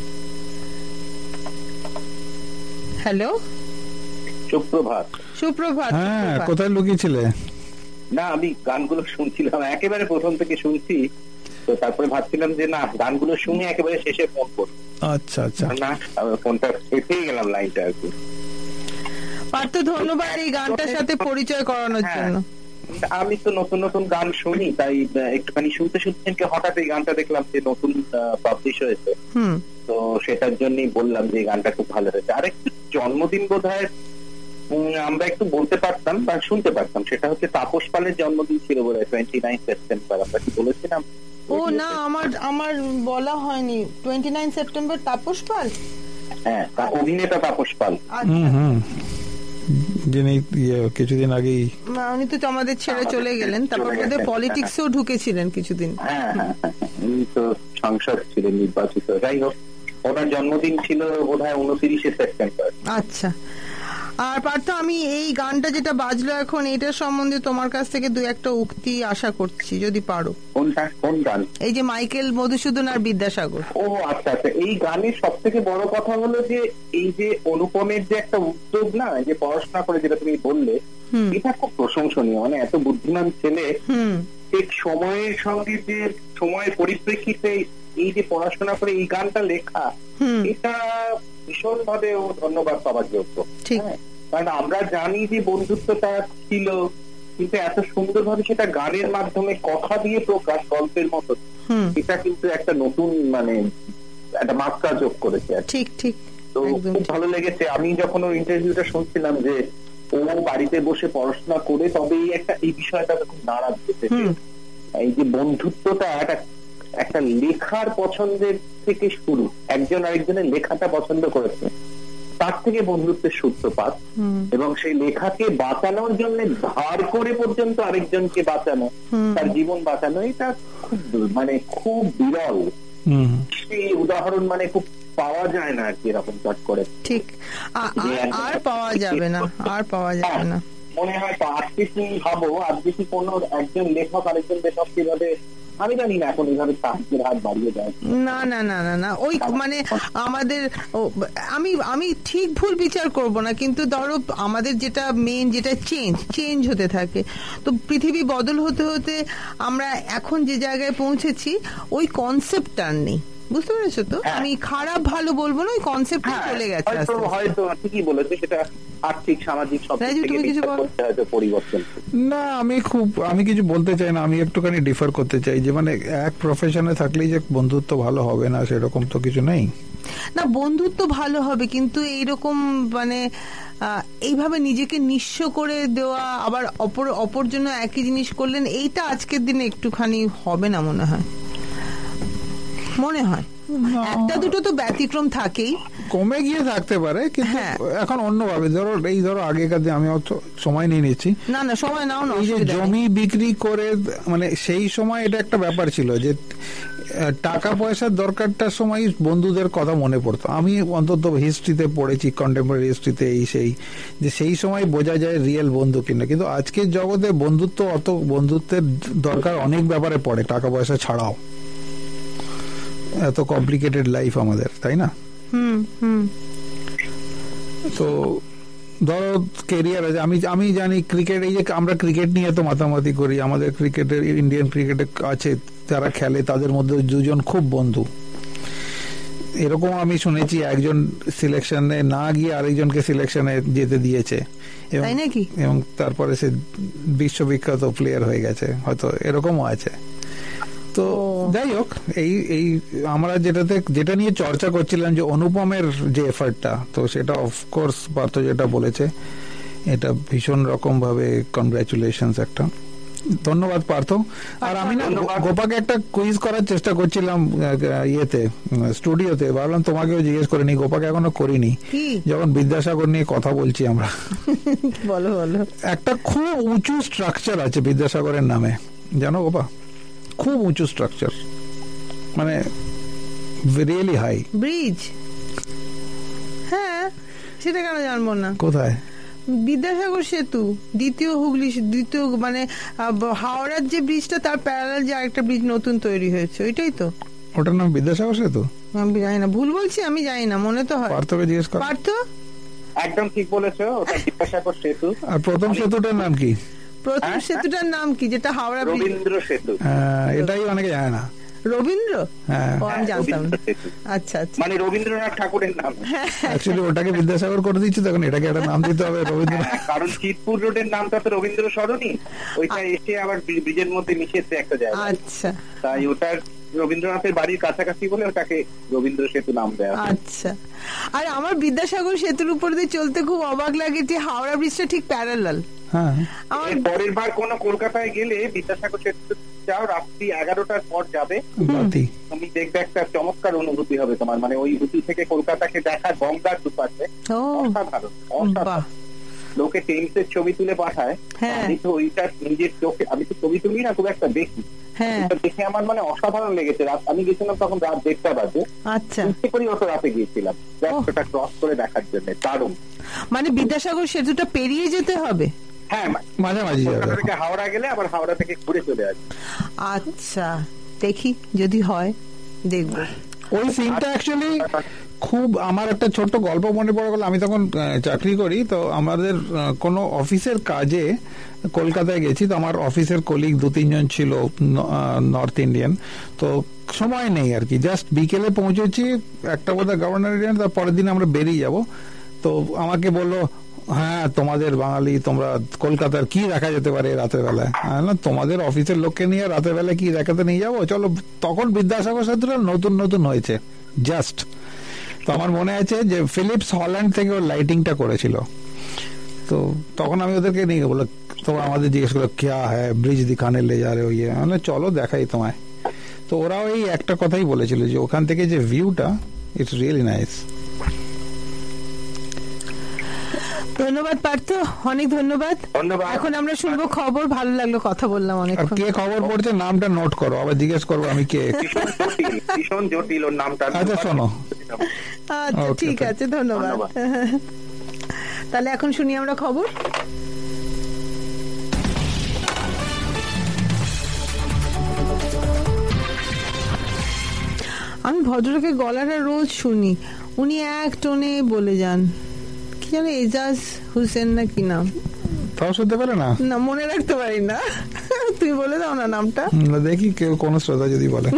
হ্যালো, সুপ্রভাত। সুপ্রভাত। হ্যাঁ, কোথায় লুকিয়েছিলে? না, আমি গানগুলো শুনছিলাম, একেবারে প্রথম থেকে শুনছি, তো তারপরে ভাবছিলাম যে না, গানগুলো শুনে একেবারে শেষে ফোন করব। আচ্ছা আচ্ছা, না ফোনটা পেয়ে গেলাম লাইনটা আর কি। পার্থ, ধন্যবাদ এই গানটার সাথে পরিচয় করানোর জন্য। আমি তো নতুন নতুন গান শুনি, তাই একটুখানি শুনতে শুনতে হঠাৎ এই গানটা দেখলাম যে নতুন পাবলিশ হয়েছে, তো সেটার জন্যই বললাম যে এই গানটা খুব ভালো হয়েছে। আর একটু জন্মদিন বোধহয় আমরা একটু বলতে পারতাম বা শুনতে পারতাম, সেটা হচ্ছে তাপস পালের জন্মদিন ছিল বোধহয় টোয়েন্টি নাইন সেপ্টেম্বর। আমরা কি বলেছিলাম? ও না, আমার আমার বলা হয়নি। Twenty nine September Tapas Pal? হ্যাঁ, অভিনেতা তাপস পাল। যিনি কিছুদিন আগেই উনি তো আমাদের ছেড়ে চলে গেলেন, তারপর বোধহয় পলিটিক্সেও ঢুকেছিলেন কিছুদিন। হ্যাঁ হ্যাঁ, উনি তো সাংসদ ছিলেন নির্বাচিত। যাই হোক, ওনার জন্মদিন ছিল বোধহয় উনত্রিশে সেপ্টেম্বর। আচ্ছা। আর পার্থ, আমি এই গানটা যেটা বাজলো এখন, এটার সম্বন্ধে তোমার কাছ থেকে দু একটা উক্তি আশা করছি, যদি পারো। কোনটা? কোন গান? এই যে মাইকেল মধুসূদন আর বিদ্যাসাগর। ও আচ্ছা আচ্ছা, এই গানের সব থেকে বড় কথা হলো যে এই যে অনুপমের যে একটা উদ্যোগ না, যে পড়াশোনা করে, যেটা তুমি বললে, এটা খুব প্রশংসনীয়। মানে এত বুদ্ধিমান ছেলে ঠিক সময়ের সঙ্গে যে সময়ের পরিপ্রেক্ষিতে এই যে পড়াশোনা করে এই গানটা লেখা, এটা ভীষণ ভাবে ও ধন্যবাদ পাওয়ার যোগ্য। কারণ আমরা জানি যে বন্ধুত্বটা ছিল, কিন্তু এত সুন্দরভাবে সেটা গানের মাধ্যমে কথা দিয়ে প্রকাশ, গল্পের মতো, এটা কিন্তু একটা নতুন মানে একটা মাত্রা যোগ করেছে। ঠিক ঠিক, তো খুব ভালো লেগেছে। আমি যখন ওর ইন্টারভিউটা শুনছিলাম যে ও বাড়িতে বসে পড়াশোনা করে তবেই একটা এই বিষয়টা খুব নাড়া দিয়েছে, এই যে বন্ধুত্বটা একটা একটা লেখার পছন্দের থেকে শুরু, একজন আরেকজনের লেখাটা পছন্দ করেছে, তার থেকে বন্ধুত্বের সূত্রপাত, এবং সেই লেখাকে বাঁচানোর জন্য ধার করে পর্যন্ত আরেকজনকে বাঁচানো, তার জীবন বাঁচানো, এটা খুব মানে খুব বিরল। সেই উদাহরণ মানে খুব পাওয়া যায় না আর কি, এরকম চট করে। ঠিক, আর পাওয়া যাবে না, আর পাওয়া যাবে না মনে হয়। আজকে কি ভাবো, আজকে কি কোনো একজন লেখক আরেকজন লেখক কিভাবে, আমি জানি না এখন এইভাবে সাহায্যের হাত বাড়িয়ে দেয়। না না না না না ওই মানে আমাদের, আমি আমি ঠিক ভুল বিচার করব না, কিন্তু ধরো আমাদের যেটা মেন, যেটা চেঞ্জ চেঞ্জ হতে থাকে, তো পৃথিবী বদল হতে হতে আমরা এখন যে জায়গায় পৌঁছেছি ওই কনসেপ্ট আর নেই, বুঝতে পেরেছো তো? আমি খারাপ ভালো বলবো না, ওই কনসেপ্ট চলে গেছে। হয়তো ঠিকই বলেছে, সেটা আর্থিক সামাজিক সব পরিবর্তন। না, আমি খুব আমি কিছু বলতে চাই না, আমি একটুখানি ডিফার করতে চাই যে মানে এক প্রফেশনে থাকলেই যে বন্ধুত্ব ভালো হবে না সেরকম তো কিছু নেই। না, বন্ধুত্ব ভালো হবে, কিন্তু এইরকম মানে এইভাবে নিজেকে নিঃস্ব করে দেওয়া, আবার অপর অপর জন্য একই জিনিস করলেন, এইটা আজকের দিনে একটুখানি হবে না মনে হয়, মনে হয়। একটা দুটো তো ব্যতিক্রম থাকেই, কমে গিয়ে থাকতে পারে, কিন্তু এখন অন্যভাবে। ধরো এই ধরো আগেকার দিনে, আমি অত সময় নিয়ে নিচ্ছি, না না সময় নাও না, এই যে জমি বিক্রি করে, মানে সেই সময় এটা একটা ব্যাপার ছিল যে টাকা পয়সার দরকারটার সময় বন্ধুদের কথা মনে পড়তো। আমি অন্তত হিস্ট্রিতে পড়েছি, কন্টেম্পোরারি হিস্ট্রিতে, এই সেই যে সেই সময় বোঝা যায় রিয়েল বন্ধু কিনা। কিন্তু আজকের জগতে বন্ধুত্ব, অত বন্ধুত্বের দরকার অনেক ব্যাপারে পড়ে, টাকা পয়সা ছাড়াও। এত কমপ্লিকেটেড লাইফ আমাদের, তাই না? হুম হুম। তো ধরো কেরিয়ার আছে, আমি আমি জানি ক্রিকেট, এই যে আমরা ক্রিকেট নিয়ে এত মাতামাতি করি, আমাদের ক্রিকেটের ইন্ডিয়ান ক্রিকেটে আছে যারা খেলে, তাদের মধ্যে দুজন খুব বন্ধু। এরকম আমি শুনেছি একজন সিলেকশনে না গিয়ে আরেকজনকে সিলেকশনে যেতে দিয়েছে, এবং তারপরে সে বিশ্ববিখ্যাত প্লেয়ার হয়ে গেছে, হয়তো এরকমও আছে। তো যাই হোক, এই এই আমরা যেটাতে যেটা নিয়ে চর্চা করছিলাম যে অনুপমের যে এফার্টটা, তো সেটা অফকোর্স পার্থ যেটা বলেছে, এটা ভীষণ রকম ভাবে কনগ্রাচুলেশনস একটা। ধন্যবাদ পার্থ। আর আমি না ধন্যবাদ। গোপাকে একটা কুইজ করার চেষ্টা করছিলাম আহ, ইয়েতে স্টুডিওতে, ভাবলাম তোমাকেও জিজ্ঞেস করে নি, গোপাকে এখনো করিনি। কি? যখন বিদ্যাসাগর নিয়ে কথা বলছি আমরা, বলো বলো। একটা খুব উঁচু স্ট্রাকচার আছে বিদ্যাসাগরের নামে, জানো গোপা? খুব উঁচু স্ট্রাকচার, মানে রিয়েলি হাই। ব্রিজ? হ্যাঁ, সেটা কেন জানবো না। কোথায়? বিদ্যাসাগর সেতু, দ্বিতীয় হুগলি, দ্বিতীয় মানে আহ, হাওড়ার যে ব্রিজটা তার প্যারালাল যে আরেকটা ব্রিজ নতুন তৈরি হয়েছে, ওইটাই তো। ওটার নাম বিদ্যাসাগর সেতু? আমি জানি না, ভুল বলছি, আমি জানি না, মনে তো হয়। পার্থকে জিজ্ঞেস কর। পার্থ? একদম ঠিক বলেছো, ওটা বিদ্যাসাগর সেতু। আর প্রথম সেতুটার নাম কি? প্রথম হ্যাঁ, সেতুটার নাম কি যেটা হাওড়া ব্রিজ? রবীন্দ্র সেতু। আহ, এটাই অনেকে জানে না। রবীন্দ্র? হ্যাঁ, ও, আমি জানতাম না। রবীন্দ্র সেতু আচ্ছা আচ্ছা। মানে রবীন্দ্রনাথ ঠাকুরের নাম। অ্যাকচুয়ালি ওটাকে বিদ্যাসাগর করে দিচ্ছি, তখন এটাকে একটা নাম দিতে হবে রবীন্দ্রনাথ। হ্যাঁ, কারণ চিতপুর রোডের নামটা তো রবীন্দ্র সরণি, ওইটা এসে আবার ব্রি- ব্রিজের মধ্যে মিশেছে একটা জায়গা, আচ্ছা তাই ওটার রবীন্দ্রনাথের বাড়ির কাছাকাছি বলে ওটাকে রবীন্দ্র সেতু নাম দেওয়া হয়। আচ্ছা। আর আমার বিদ্যাসাগর সেতুর উপর দিয়ে চলতে খুব অবাক লাগে যে হাওড়া ব্রিজটা ঠিক প্যারালাল। হ্যাঁ, আমার এর পরের বার কোন কলকাতায় গেলে বিদ্যাসাগর সেতু যাও, রাত্রি এগারোটার পর যাবে, বাতি। তুমি দেখবে একটা চমৎকার অনুভূতি হবে তোমার, মানে ওই উঁচু থেকে কলকাতাকে দেখা, গঙ্গার দুপাশে, ও অসাধারণ বাহ, অসাধারণ। লোকে টেন্সের ছবি তুলে পাঠায়, হ্যাঁ। আমি তো ওইটা নিজের চোখে, আমি তো ছবি তুলি না, খুব একটা দেখি, হ্যাঁ ওটা দেখে আমার মানে অসাধারণ লেগেছে। রাত আমি গেছিলাম তখন রাত দেড়টা বাজে, আচ্ছা। ইচ্ছে করি অত রাতে গিয়েছিলাম জাস্ট ওটা ক্রস করে দেখার জন্য, দারুণ। মানে বিদ্যাসাগর সেতুটা পেরিয়ে যেতে হবে? হ্যাঁ, মাঝামাঝি যাবে। কলকাতা থেকে হাওড়া গেলে আবার হাওড়া থেকে ঘুরে চলে আসবে। আচ্ছা, দেখি যদি হয় দেখবো। ওই সিনটা অ্যাকচুয়ালি খুব, আমার একটা ছোট্ট গল্প মনে পড়ে গেল। আমি তখন আহ, চাকরি করি, তো আমাদের আহ, কোনো অফিসের কাজে কলকাতায় গেছি, তো আমার অফিসের কলিগ দু তিনজন ছিল নর্থ ইন্ডিয়ান, তো সময় নেই আর কি, জাস্ট বিকেলে পৌঁছেছি, একটা বোধহয় গভর্নর ইন্ডিয়ান, তার পরের দিন আমরা বেরিয়ে যাব। তো আমাকে বললো, হ্যাঁ তোমাদের বাঙালি, তোমরা কলকাতার কি দেখা যেতে পারে রাতের বেলায়? না, তোমাদের অফিসের লোককে নিয়ে রাতের বেলায় কি দেখাতে নিয়ে যাবো, চলো। তখন বিদ্যাসাগর সেতুটা নতুন নতুন হয়েছে জাস্ট। তো আমার মনে আছে যে ফিলিপস হল্যান্ড থেকে ওর লাইটিংটা করেছিল, তো তখন আমি ওদেরকে নিয়ে বললো, তোমরা আমাদের জিজ্ঞেস করলো ক্যা হ্যাঁ ব্রিজ দিখানে লে যা রে, ইয়ে মানে চলো দেখাই তোমায়। তো ওরাও এই একটা কথাই বলেছিল যে ওখান থেকে যে ভিউটা, ইটস রিয়েলি নাইস। ধন্যবাদ পার্থ, অনেক ধন্যবাদ। ধন্যবাদ। এখন আমরা শুনবো খবর। ভালো লাগলো, কথা বললাম অনেক। আর কে খবর পড়ছে নামটা নোট করো, আবার জিজ্ঞেস করবো আমি কে। ভীষণ জটিল, ভীষণ জটিল ওর নামটা। আচ্ছা শোনো, আচ্ছা Okay, ঠিক okay. আছে, ধন্যবাদ। ধন্যবাদ। তাহলে এখন শুনি আমরা খবর। আমি ভদ্রলোকের গলাটা রোজ শুনি, উনি এক টোনে বলে যান, কি জানে এজাজ হোসেন না কি নাম, তাও শুনতে পেলে না? না মনে রাখতে পারি না। তুমি বলে দাও না নামটা। হুম, দেখি কেউ কোনো শ্রোতা যদি বলে।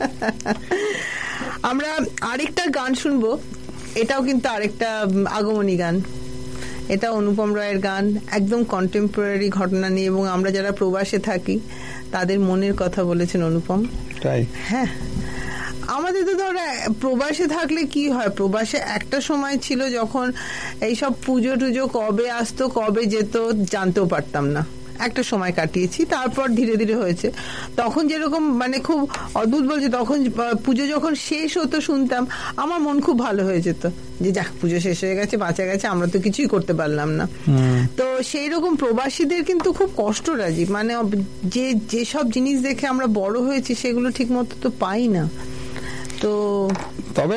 আমরা আরেকটা গান শুনবো, এটাও কিন্তু আরেকটা উম, আগমনী গান। এটা অনুপম রায়ের গান, একদম কন্টেম্পোরারি ঘটনা নিয়ে, এবং আমরা যারা প্রবাসে থাকি তাদের মনের কথা বলেছেন অনুপম। তাই? হ্যাঁ, আমাদের তো ধরো প্রবাসে থাকলে কি হয়, প্রবাসে একটা সময় ছিল যখন এইসব পুজো টুজো কবে আসতো কবে যেত জানতেও পারতাম না, একটা সময় কাটিয়েছি, তারপর ধীরে ধীরে হয়েছে। তখন যেরকম মানে খুব অদ্ভুত বলছে, তখন পুজো যখন শেষ হতো শুনতাম, আমার মন খুব ভালো হয়ে যেত যে যাক পুজো শেষ হয়ে গেছে, বাঁচা গেছে, আমরা তো কিছুই করতে পারলাম না। তো সেই রকম প্রবাসীদের কিন্তু খুব কষ্ট রাজি, মানে যে যেসব জিনিস দেখে আমরা বড় হয়েছি সেগুলো ঠিক মতো তো পাই না। তো তবে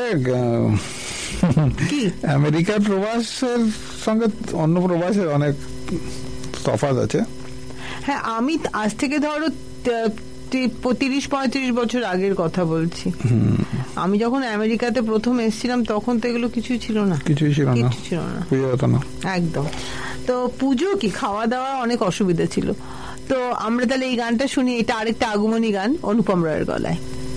কি আমেরিকার প্রবাসের সঙ্গে অন্য প্রবাসের অনেক তফাৎ আছে। হ্যাঁ, আমি আজ থেকে ধরো তিরিশ পঁয়ত্রিশ বছর আগের কথা বলছি। আমি যখন আমেরিকাতে প্রথম এসেছিলাম তখন তো এগুলো কিছুই ছিল না, কিছুই ছিল না, কিছু ছিল না, পুজো হতো না একদম। তো পুজো কি খাওয়া দাওয়া অনেক অসুবিধা ছিল। তো আমরা তাহলে এই গানটা শুনি, এটা আরেকটা আগমনী গান অনুপম রায়ের গলায়।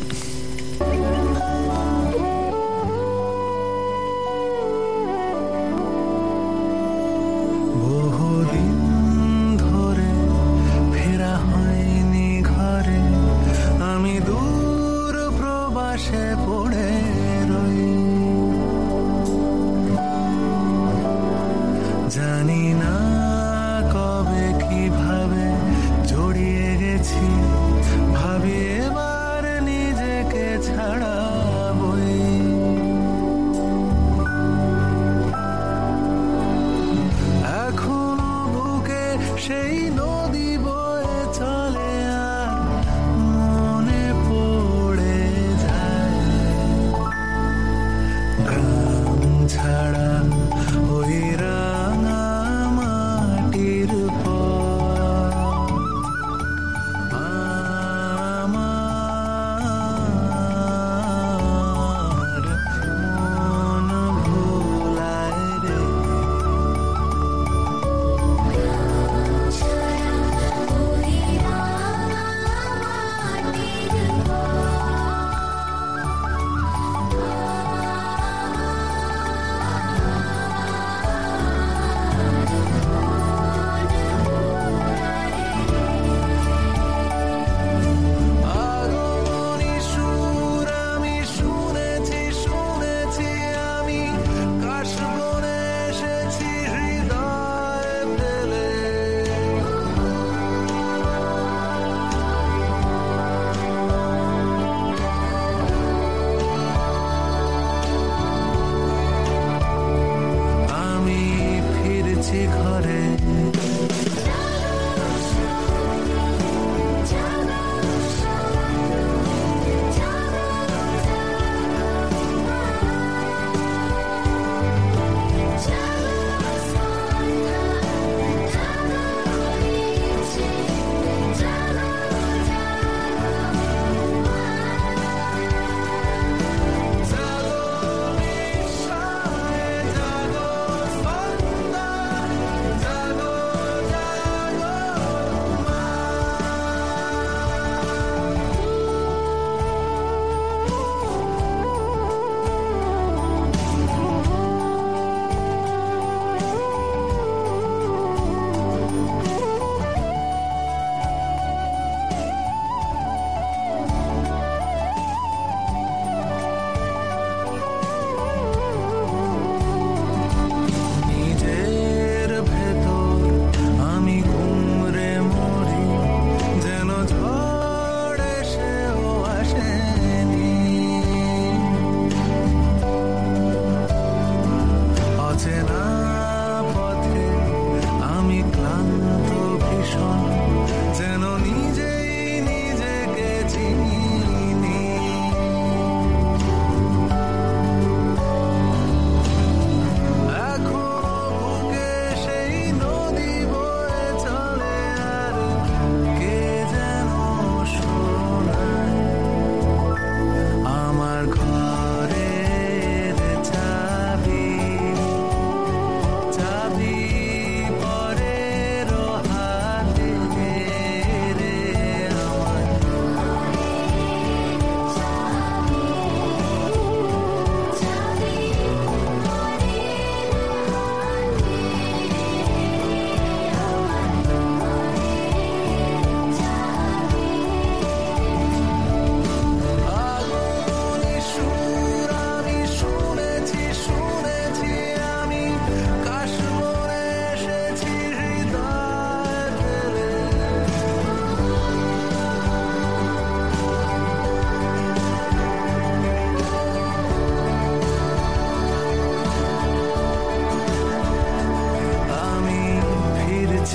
বহুদিন ধরে ফেরা হয়নি ঘরে, আমি দূর প্রবাসে পড়ে রই, জানি না কবে কিভাবে জড়িয়ে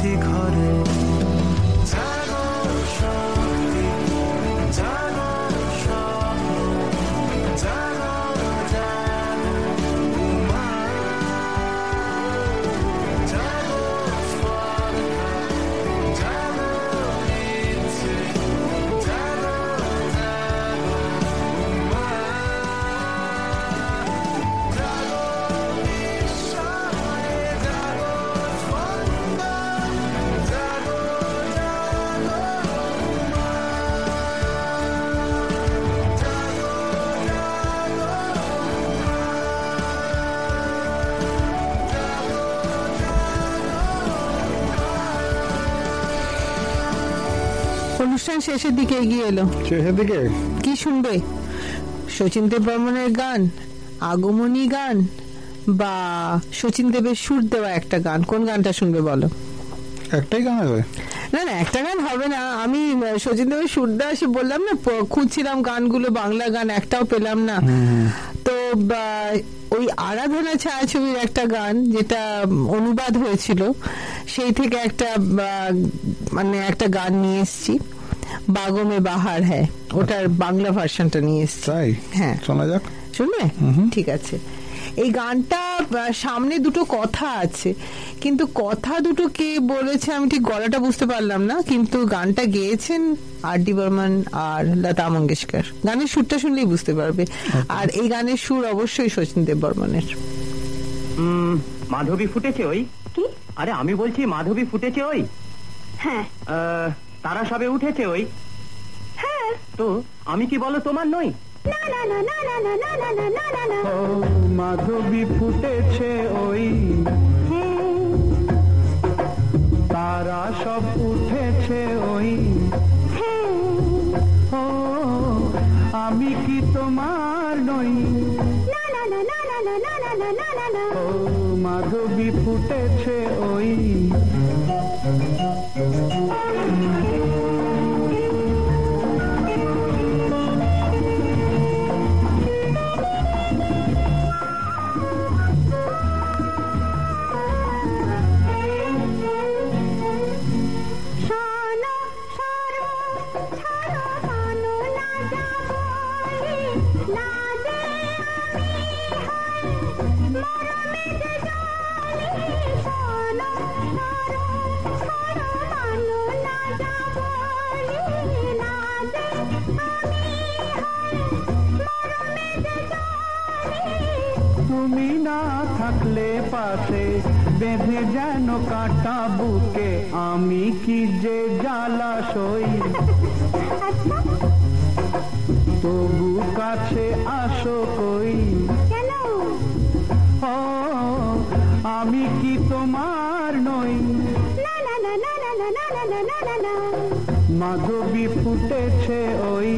আছি ঘরে। জাগো শক্তি, জাগো স্বপ্ন, জাগো জাগো মা, জাগো স্বপ্ন, জাগো ইচ্ছে, জাগো জাগো মা, জাগো বিস্ময়ে, জাগো স্পন্দন, জাগো জাগো মা, অনুষ্ঠান শেষের দিকে এগিয়ে এলো, শেষের দিকে কি শুনবে? শচীন দেব বর্মনের গান, আগমনী গান, বা শচীন দেবের সুর দেওয়া একটা গান? কোন গানটা শুনবে বলো? একটাই গান হবে? না না, একটা গান হবে না। আমি শচীন দেবের সুর দেওয়া সে বললাম না, প- খুঁজছিলাম গানগুলো, বাংলা গান একটাও পেলাম না। তো বা, ওই আরাধনা ছায়াছবির একটা গান যেটা অনুবাদ হয়েছিল, সেই থেকে একটা বা, মানে একটা গান নিয়ে এসছি, বাগমে বাহার হ্যাঁ, ওটার বাংলা ভার্সনটা নিয়ে এসছি। তাই? হ্যাঁ, শোনা যাক। শুনবে? ঠিক আছে। এই গানটা আহ, সামনে দুটো কথা আছে, কিন্তু কথা দুটো কে বলেছে আমি ঠিক গলাটা বুঝতে পারলাম না, কিন্তু গানটা গেয়েছেন আর ডি বর্মন আর লতা মঙ্গেশকর। গানের সুরটা শুনলেই বুঝতে পারবে। আর এই গানের সুর অবশ্যই শচীন দেব বর্মনের। উম, মাধবী ফুটেছে ওই? কি? আরে আমি বলছি মাধবী ফুটেছে ওই? হ্যাঁ আহ, তারা সবে উঠেছে ওই? হ্যাঁ। তো আমি কি বলো তোমার নই? না না না না না না না না না না না। ও মাধবী ফুটেছে ওই, তারা সব উঠেছে ওই। ও আমি কি তোমার নই? না না না না না না না না না না না। ও মাধবী ফুটেছে ওই। শোনো সরো ছাড়ো মানো না যাবলি, না যে আমি হই মরমে যে জলি। শোনো সরো ছাড়ো মানো না যাবলি, না যে আমি হই মরমে যে জলি। তুমি না থাকলে পাশে বেঁধে যেন কাটা বুকে, আমি কি যে জ্বালা সই। আচ্ছা তবু কাছে আসো কই। কেন? ও আমি কি তোমার নই? না না না না না না না না না না না। মাধবী ফুটেছে ওই।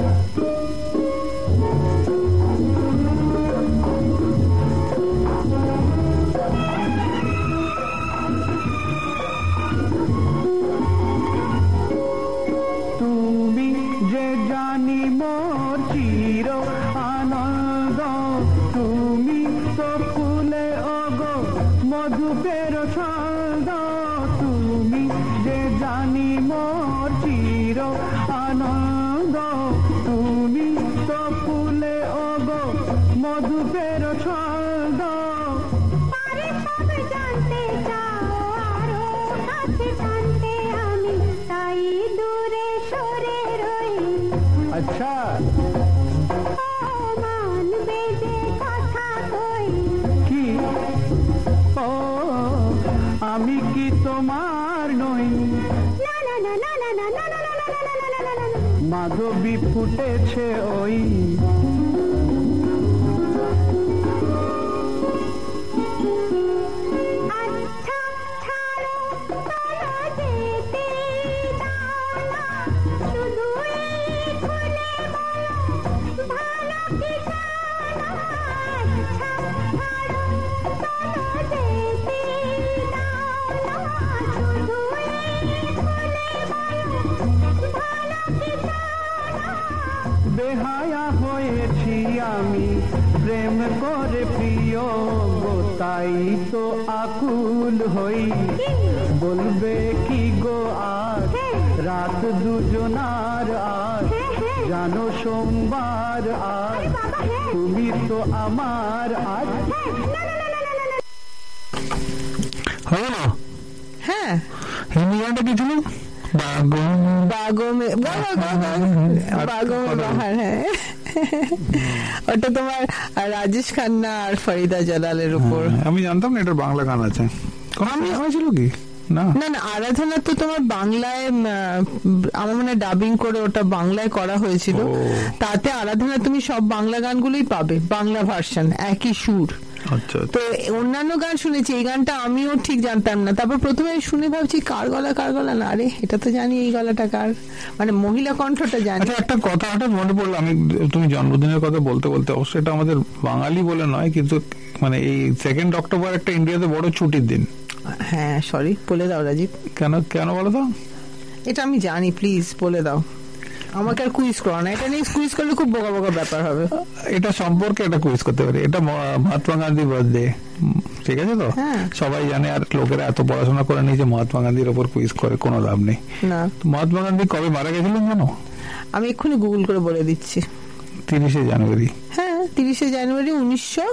তুমি যে জানি মোর চির আনন্দ, তুমি তো ফুলে ওগো মধুপের ছন্দ। তুমি যে জানি মোর চির আনন্দ, তুমি তো ফুলে ওগো মধুপের ছন্দ। পারে সব জানতে চাও আরো কাছে জানতে আমি, তাই দূরে সরে রই। আচ্ছা ও মানবে যে কথা কই। কি? ও আমি কি তোমার নই? না না না না না না না না না না না না না না। মাধবী ফুটেছে ওই। আচ্ছা ছাড়ো চলো যেতে দাও না, শুধু এই খুলে বলো ভালো কি জানো। আচ্ছা ছাড়ো চলো যেতে দাও না, শুধু এই খুলে বলো ভালো কি জানো। বেহায়া হয়েছি তাই তো আকুল হই, বলবে কি গো আজ রাত দুজনার আজ, জানো সোমবার আজ, তুমি তো আমার আজ। হবে না? হ্যাঁ, হিন্দি গানটা কি ছিল? বাগো মে বাগো মে বাহার, হ্যাঁ ওটা তোমার রাজেশ খান্না আর ফরিদা জালালের উপর। আমি জানতাম না এটা বাংলা গান আছে। আমি হয়েছিল কি না না না আরাধনা তো তোমার বাংলায়, আমার মনে ডাবিং করে ওটা বাংলায় করা হয়েছিল। তাতে আরাধনা তুমি সব বাংলা গানগুলোই পাবে, বাংলা ভার্সন, একই সুর। আচ্ছা, তো অন্যান্য গান শুনেছি, এই গানটা আমিও ঠিক জানতাম না। তারপর প্রথমে শুনে ভাবছি কার গলা কার গলা, না আরে এটা তো জানি এই গলাটা কার, মানে মহিলা কণ্ঠটা জানি। আচ্ছা, একটা কথা হঠাৎ মনে পড়লো, আমি তুমি জন্মদিনের কথা বলতে বলতে, অবশ্যই এটা আমাদের বাঙালি বলে নয়, কিন্তু মানে এই সেকেন্ড অক্টোবর একটা ইন্ডিয়াতে বড় ছুটির দিন। হ্যাঁ সরি, বলে দাও রাজীব। কেন কেন বলো তো? এটা আমি জানি, প্লিজ বলে দাও। আমাকে আর কুইজ করো না, এটা নিয়ে কুইজ করলে খুব বোকা বোকা ব্যাপার হবে। এটা সম্পর্কে এটা কুইজ করতে পারি, এটা মহাত্মা গান্ধী বার্থডে, ঠিক আছে তো? সবাই জানে, আর লোকেরা এত পড়াশোনা করে নিয়ে যে মহাত্মা গান্ধীর ওপর কুইজ করে কোনো লাভ নেই। না, মহাত্মা গান্ধী কবে মারা গেছিলেন জানো? আমি এক্ষুনি গুগল করে বলে দিচ্ছি। তিরিশে জানুয়ারি। হ্যাঁ, তিরিশে জানুয়ারি উনিশশো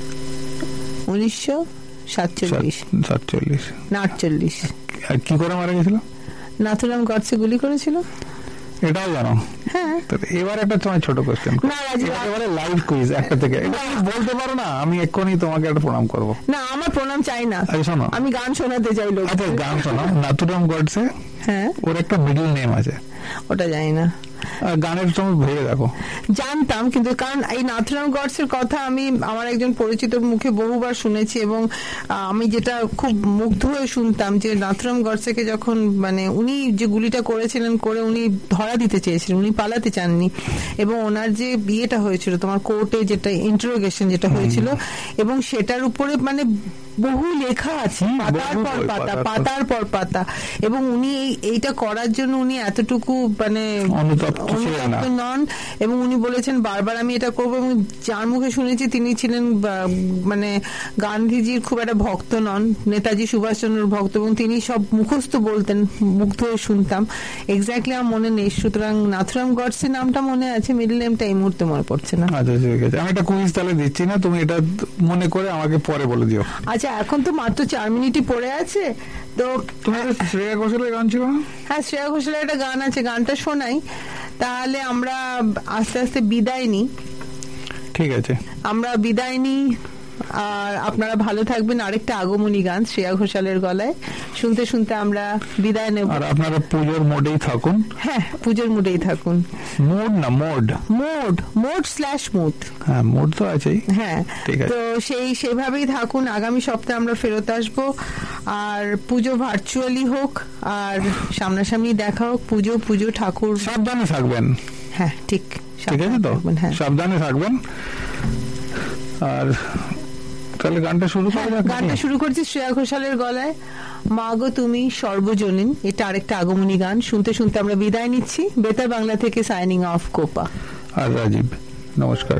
উনিশশো সাতচল্লিশ সাতচল্লিশ না আটচল্লিশ। আর কি করে মারা গেছিল? নাথুরাম গডসে গুলি করেছিল। এটাও জানো? হ্যাঁ। এবার একটা তোমার ছোট কোশ্চেন, এবারে লাইভ কুইজ একটা থেকে, এটা বলতে পারো না? আমি এক্ষুনি তোমাকে একটা প্রণাম করবো। না, আমার প্রণাম চাই না। শোনো, আমি গান শোনাতে চাই লোক। আচ্ছা, গান শোনো। নাথুরাম গডসে, হ্যাঁ, ওর একটা মিডল নেম আছে, ওটা জানি না। গানের সময় ভেবে দেখো। জানতাম, কিন্তু কারণ এই নাথুরাম গডসের কথা আমি আমার একজন পরিচিত মুখে বহুবার শুনেছি, এবং আমি যেটা খুব মুগ্ধ হয়ে শুনতাম যে নাথুরাম গডসেকে যখন, মানে উনি যে গুলিটা করেছিলেন, করে উনি ধরা দিতে চেয়েছিলেন, উনি পালাতে চাননি, এবং ওনার যে বিয়েটা হয়েছিল তোমার কোর্টে, যেটা ইন্টারোগেশন যেটা হয়েছিল, এবং সেটার উপরে মানে বহু লেখা আছে, পাতার পর পাতা, পাতার পর পাতা, এবং উনি এইটা করার জন্য উনি এতটুকু মানে অনুতপ্ত নন, এবং উনি বলেছেন বারবার আমি এটা করবো, এবং যার মুখে শুনেছি তিনি ছিলেন মানে গান্ধীজির খুব একটা ভক্ত নন, নেতাজি সুভাষচন্দ্রের ভক্ত, এবং তিনি সব মুখস্থ বলতেন, মুগ্ধ হয়ে শুনতাম। এক্স্যাক্টলি আমার মনে নেই, সুতরাং নাথুরাম গডসে নামটা মনে আছে, মিডল নেমটা এই মুহূর্তে মনে পড়ছে না। আচ্ছা ঠিক আছে, আমি একটা কুইজ তাহলে দিচ্ছি না, তুমি এটা মনে করে আমাকে পরে বলে দিও। আচ্ছা, এখন তো মাত্র চার মিনিটই পড়ে আছে, তো তোমার শ্রেয়া ঘোষালের গান ছিল না? হ্যাঁ, শ্রেয়া ঘোষালের একটা গান আছে, গানটা শোনাই, তাহলে আমরা আস্তে আস্তে বিদায় নিই। ঠিক আছে, আমরা বিদায় নিই, আর আপনারা ভালো থাকবেন। আরেকটা আগমনী গান শ্রেয়া ঘোষালের গলায় শুনতে শুনতে আমরা বিদায় নেব। আর আপনারা পুজোর মোডেই থাকুন। হ্যাঁ, পুজোর মোডেই থাকুন। মোড না mode, mode mode slash mood. হ্যাঁ, মোড তো আছেই। হ্যাঁ, তো সেই সেভাবেই থাকুন। আগামী সপ্তাহে আমরা ফেরত আসবো, আর পুজো ভার্চুয়ালি হোক আর সামনাসামনি দেখা হোক। পুজো পুজো ঠাকুর, সাবধানে থাকবেন। হ্যাঁ ঠিক, ঠিক আছে তো? হ্যাঁ, সাবধানে থাকবেন। আর তাহলে গানটা শুরু করা যাক। গানটা শুরু করছি শ্রেয়া ঘোষালের গলায়, মা গো তুমি সর্বজনীন। এটা আরেকটা আগমনী গান। শুনতে শুনতে আমরা বিদায় নিচ্ছি। বেতার বাংলা থেকে সাইনিং অফ, কোপা আর রাজীব। নমস্কার।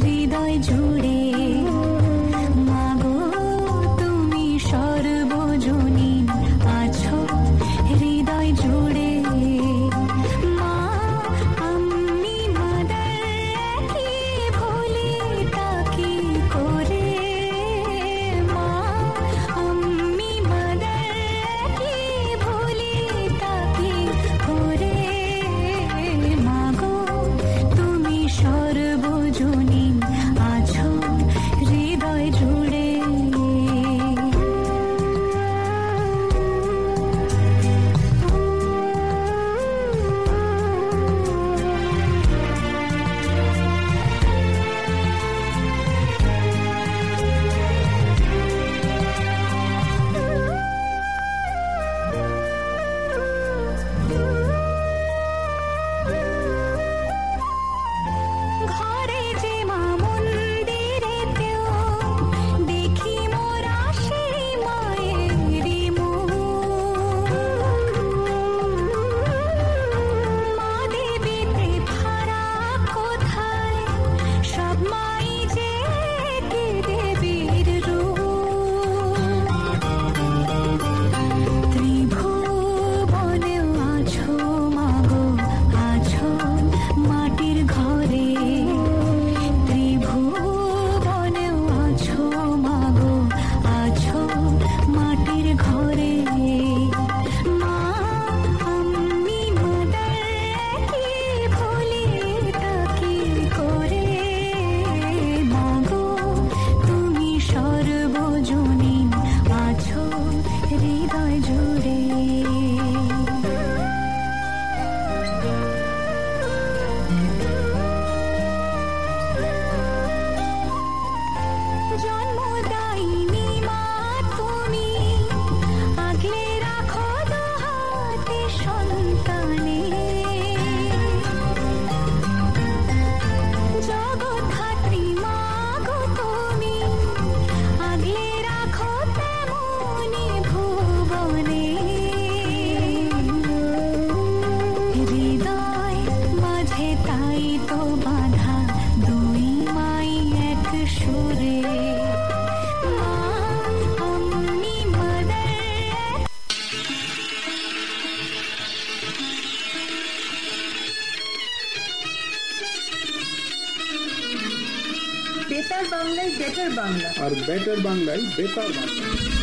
জুড়ে মাগো তুমি সর্বজনীন। বেতার বাংলায় বেটার বাংলা। আর বেটার বাংলায় বেতার বাংলা।